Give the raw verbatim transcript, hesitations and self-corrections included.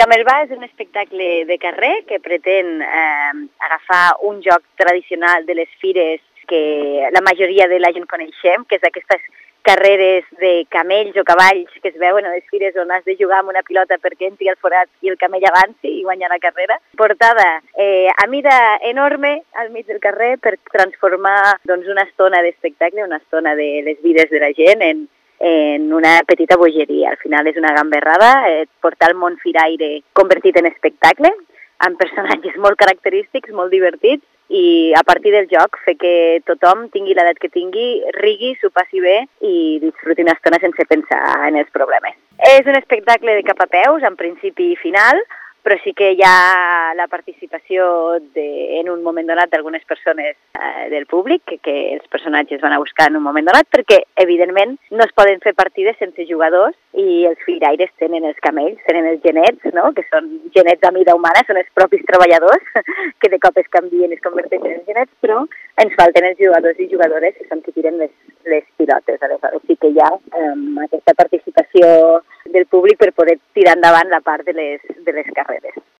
Camelbà és un espectacle de carrer que pretén eh, agafar un joc tradicional de les fires que la majoria de la gent coneixem, que és aquestes carreres de camells o cavalls que es veuen a les fires on has de jugar amb una pilota perquè entri al forat i el camell avanci i guanya la carrera. Portada eh, a mida enorme al mig del carrer per transformar doncs, una estona d'espectacle, una estona de les vides de la gent en, en una petita bogeria. Al final és una gamberrada, eh, portar el món firaire convertit en espectacle, amb personatges molt característics, molt divertits, i a partir del joc fer que tothom, tingui l'edat que tingui, rigui, s'ho passi bé i disfruti una estona sense pensar en els problemes. És un espectacle de cap a peus, en principi i final, però sí que hi ha la participació de, en un moment donat d'algunes persones eh, del públic, que, que els personatges van a buscar en un moment donat, perquè, evidentment, no es poden fer partides sense jugadors i els firaires tenen els camells, tenen els genets, no? Que són genets a mida humana, són els propis treballadors, que de cop es canvien i es converteixen en genets, però ens falten els jugadors i jugadores que són qui tiren les, les pilotes. Aleshores sí que hi ha eh, aquesta participació del públic per poder tirar endavant la part de les, de les carreres.